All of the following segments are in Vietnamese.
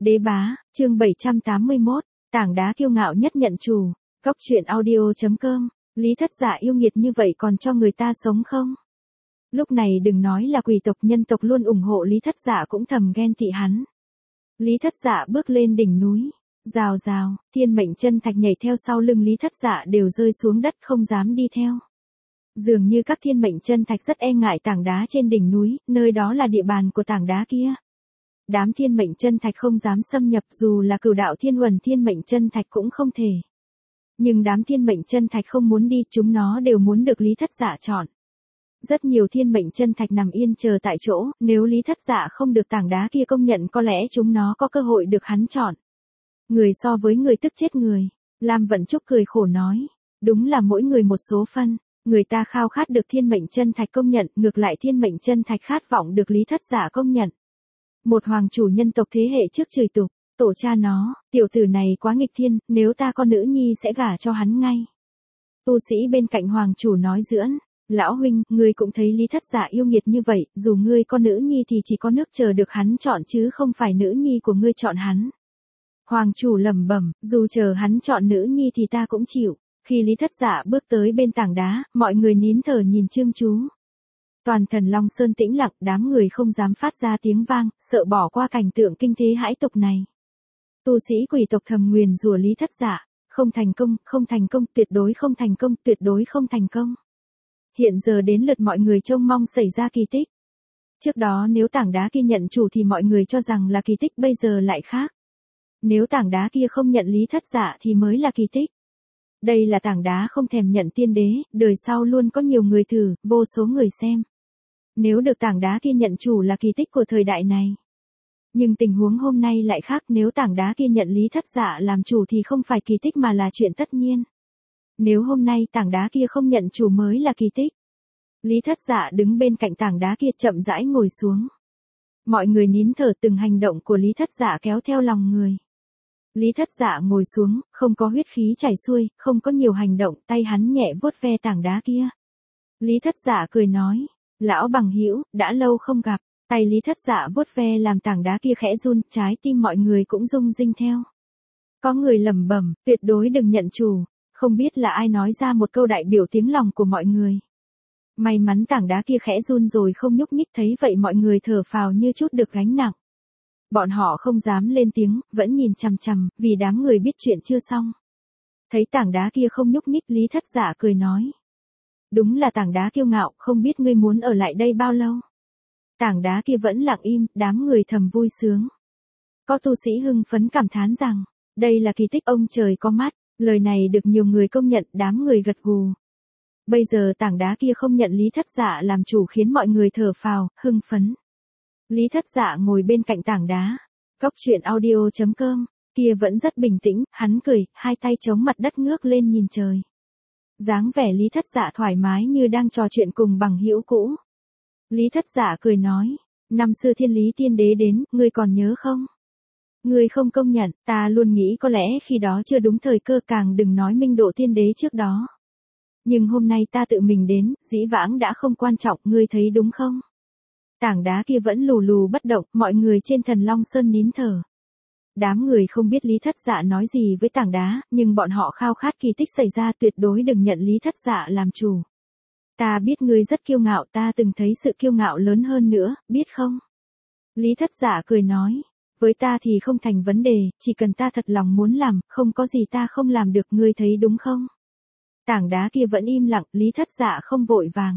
Đế bá, chương 781, tảng đá kiêu ngạo nhất nhận chủ. Cóc truyện audio.com, Lý Thất Dạ yêu nghiệt như vậy còn cho người ta sống không? Lúc này đừng nói là quỷ tộc, nhân tộc luôn ủng hộ Lý Thất Dạ cũng thầm ghen tị hắn. Lý Thất Dạ bước lên đỉnh núi, rào rào, thiên mệnh chân thạch nhảy theo sau lưng Lý Thất Dạ đều rơi xuống đất không dám đi theo. Dường như các thiên mệnh chân thạch rất e ngại tảng đá trên đỉnh núi, nơi đó là địa bàn của tảng đá kia. Đám thiên mệnh chân thạch không dám xâm nhập, dù là cửu đạo thiên uẩn thiên mệnh chân thạch cũng không thể. Nhưng đám thiên mệnh chân thạch không muốn đi, chúng nó đều muốn được Lý Thất Dạ chọn. Rất nhiều thiên mệnh chân thạch nằm yên chờ tại chỗ, nếu Lý Thất Dạ không được tảng đá kia công nhận có lẽ chúng nó có cơ hội được hắn chọn. Người so với người tức chết người. Lam Vận Trúc cười khổ nói, đúng là mỗi người một số phân, người ta khao khát được thiên mệnh chân thạch công nhận, ngược lại thiên mệnh chân thạch khát vọng được Lý Thất Dạ công nhận. Một hoàng chủ nhân tộc thế hệ trước chửi tục, tổ cha nó, tiểu tử này quá nghịch thiên, nếu ta có nữ nhi sẽ gả cho hắn ngay. Tu sĩ bên cạnh hoàng chủ nói giỡn, lão huynh, ngươi cũng thấy Lý Thất Dạ yêu nghiệt như vậy, dù ngươi có nữ nhi thì chỉ có nước chờ được hắn chọn chứ không phải nữ nhi của ngươi chọn hắn. Hoàng chủ lẩm bẩm, dù chờ hắn chọn nữ nhi thì ta cũng chịu. Khi Lý Thất Dạ bước tới bên tảng đá, mọi người nín thở nhìn chăm chú. Toàn Thần Long Sơn tĩnh lặng, đám người không dám phát ra tiếng vang, sợ bỏ qua cảnh tượng kinh thế hãi tục này. Tu sĩ quỷ tộc thầm nguyền rủa Lý Thất Dạ, không thành công, không thành công, tuyệt đối không thành công, tuyệt đối không thành công. Hiện giờ đến lượt mọi người trông mong xảy ra kỳ tích. Trước đó nếu tảng đá kia nhận chủ thì mọi người cho rằng là kỳ tích, bây giờ lại khác. Nếu tảng đá kia không nhận Lý Thất Dạ thì mới là kỳ tích. Đây là tảng đá không thèm nhận tiên đế, đời sau luôn có nhiều người thử, vô số người xem. Nếu được tảng đá kia nhận chủ là kỳ tích của thời đại này. Nhưng tình huống hôm nay lại khác, nếu tảng đá kia nhận Lý Thất Dạ làm chủ thì không phải kỳ tích mà là chuyện tất nhiên. Nếu hôm nay tảng đá kia không nhận chủ mới là kỳ tích. Lý Thất Dạ đứng bên cạnh tảng đá kia chậm rãi ngồi xuống. Mọi người nín thở, từng hành động của Lý Thất Dạ kéo theo lòng người. Lý Thất Dạ ngồi xuống, không có huyết khí chảy xuôi, không có nhiều hành động, tay hắn nhẹ vuốt ve tảng đá kia. Lý Thất Dạ cười nói, lão bằng hữu, đã lâu không gặp. Tay Lý Thất Dạ vuốt ve làm tảng đá kia khẽ run, trái tim mọi người cũng rung rinh theo. Có người lẩm bẩm, tuyệt đối đừng nhận chủ, không biết là ai nói ra một câu đại biểu tiếng lòng của mọi người. May mắn tảng đá kia khẽ run rồi không nhúc nhích, thấy vậy mọi người thở phào như chút được gánh nặng. Bọn họ không dám lên tiếng, vẫn nhìn chằm chằm, vì đám người biết chuyện chưa xong. Thấy tảng đá kia không nhúc nhích, Lý Thất Dạ cười nói. Đúng là tảng đá kiêu ngạo, không biết ngươi muốn ở lại đây bao lâu. Tảng đá kia vẫn lặng im, đám người thầm vui sướng. Có tu sĩ hưng phấn cảm thán rằng, đây là kỳ tích, ông trời có mắt, lời này được nhiều người công nhận, đám người gật gù. Bây giờ tảng đá kia không nhận Lý Thất Dạ làm chủ khiến mọi người thở phào, hưng phấn. Lý Thất Dạ ngồi bên cạnh tảng đá. Cóc truyện audio.com, kia vẫn rất bình tĩnh, hắn cười, hai tay chống mặt đất ngước lên nhìn trời. Dáng vẻ Lý Thất Dạ thoải mái như đang trò chuyện cùng bằng hữu cũ. Lý Thất Dạ cười nói, năm xưa Thiên Lý Tiên Đế đến, ngươi còn nhớ không? Ngươi không công nhận, ta luôn nghĩ có lẽ khi đó chưa đúng thời cơ, càng đừng nói Minh Độ Tiên Đế trước đó. Nhưng hôm nay ta tự mình đến, dĩ vãng đã không quan trọng, ngươi thấy đúng không? Tảng đá kia vẫn lù lù bất động, mọi người trên Thần Long Sơn nín thở. Đám người không biết Lý Thất Dạ nói gì với tảng đá, nhưng bọn họ khao khát kỳ tích xảy ra, tuyệt đối đừng nhận Lý Thất Dạ làm chủ. Ta biết ngươi rất kiêu ngạo, ta từng thấy sự kiêu ngạo lớn hơn nữa, biết không? Lý Thất Dạ cười nói, với ta thì không thành vấn đề, chỉ cần ta thật lòng muốn làm, không có gì ta không làm được, ngươi thấy đúng không? Tảng đá kia vẫn im lặng, Lý Thất Dạ không vội vàng.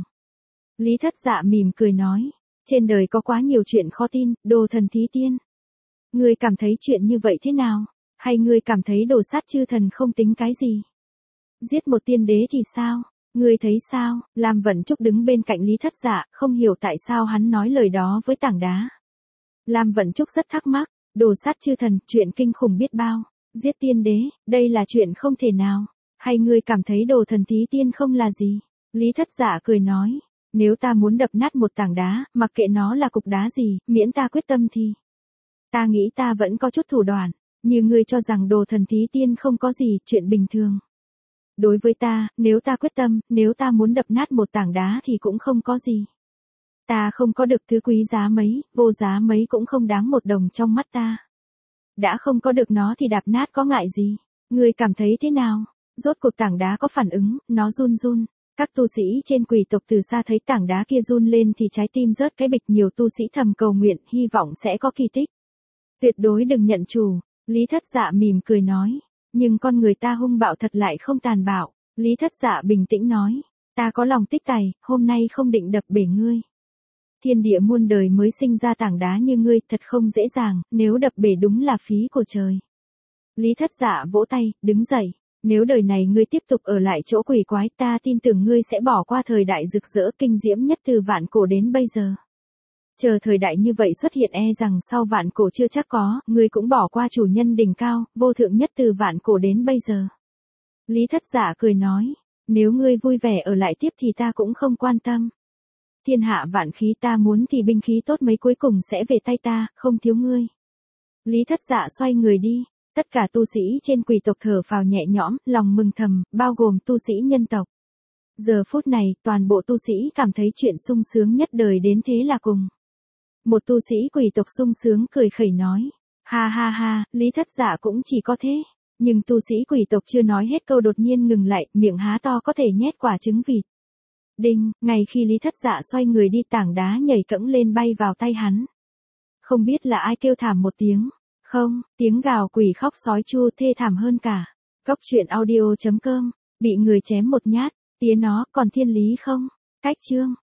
Lý Thất Dạ mỉm cười nói, trên đời có quá nhiều chuyện khó tin, đồ thần thí tiên. Ngươi cảm thấy chuyện như vậy thế nào? Hay ngươi cảm thấy đồ sát chư thần không tính cái gì? Giết một tiên đế thì sao? Ngươi thấy sao? Lam Vận Trúc đứng bên cạnh Lý Thất Dạ, không hiểu tại sao hắn nói lời đó với tảng đá. Lam Vận Trúc rất thắc mắc, đồ sát chư thần, chuyện kinh khủng biết bao. Giết tiên đế, đây là chuyện không thể nào. Hay ngươi cảm thấy đồ thần thí tiên không là gì? Lý Thất Dạ cười nói, nếu ta muốn đập nát một tảng đá, mặc kệ nó là cục đá gì, miễn ta quyết tâm thì. Ta nghĩ ta vẫn có chút thủ đoạn, như ngươi cho rằng đồ thần thí tiên không có gì, chuyện bình thường. Đối với ta, nếu ta quyết tâm, nếu ta muốn đập nát một tảng đá thì cũng không có gì. Ta không có được thứ quý giá mấy, vô giá mấy cũng không đáng một đồng trong mắt ta. Đã không có được nó thì đạp nát có ngại gì. Ngươi cảm thấy thế nào? Rốt cuộc tảng đá có phản ứng, nó run run. Các tu sĩ trên quỷ tộc từ xa thấy tảng đá kia run lên thì trái tim rớt cái bịch, nhiều tu sĩ thầm cầu nguyện, hy vọng sẽ có kỳ tích. Tuyệt đối đừng nhận chủ, Lý Thất Dạ mỉm cười nói. Nhưng con người ta hung bạo thật lại không tàn bạo. Lý Thất Dạ bình tĩnh nói. Ta có lòng tích tài, hôm nay không định đập bể ngươi. Thiên địa muôn đời mới sinh ra tảng đá như ngươi, thật không dễ dàng, nếu đập bể đúng là phí của trời. Lý Thất Dạ vỗ tay, đứng dậy. Nếu đời này ngươi tiếp tục ở lại chỗ quỷ quái, ta tin tưởng ngươi sẽ bỏ qua thời đại rực rỡ kinh diễm nhất từ vạn cổ đến bây giờ. Chờ thời đại như vậy xuất hiện, rằng sau vạn cổ chưa chắc có, ngươi cũng bỏ qua chủ nhân đỉnh cao, vô thượng nhất từ vạn cổ đến bây giờ. Lý Thất Dạ cười nói, nếu ngươi vui vẻ ở lại tiếp thì ta cũng không quan tâm. Thiên hạ vạn khí, ta muốn thì binh khí tốt mấy cuối cùng sẽ về tay ta, không thiếu ngươi. Lý Thất Dạ xoay người đi. Tất cả tu sĩ trên quỷ tộc thở phào nhẹ nhõm, lòng mừng thầm, bao gồm tu sĩ nhân tộc. Giờ phút này, toàn bộ tu sĩ cảm thấy chuyện sung sướng nhất đời đến thế là cùng. Một tu sĩ quỷ tộc sung sướng cười khẩy nói. Ha ha ha, Lý Thất Dạ cũng chỉ có thế. Nhưng tu sĩ quỷ tộc chưa nói hết câu đột nhiên ngừng lại, miệng há to có thể nhét quả trứng vịt. Đinh, ngay khi Lý Thất Dạ xoay người đi, tảng đá nhảy cẫng lên bay vào tay hắn. Không biết là ai kêu thảm một tiếng. Không, tiếng gào quỷ khóc sói chua thê thảm hơn cả. Cốc truyện audio.com, bị người chém một nhát, tía nó còn thiên lý không? Cách chương.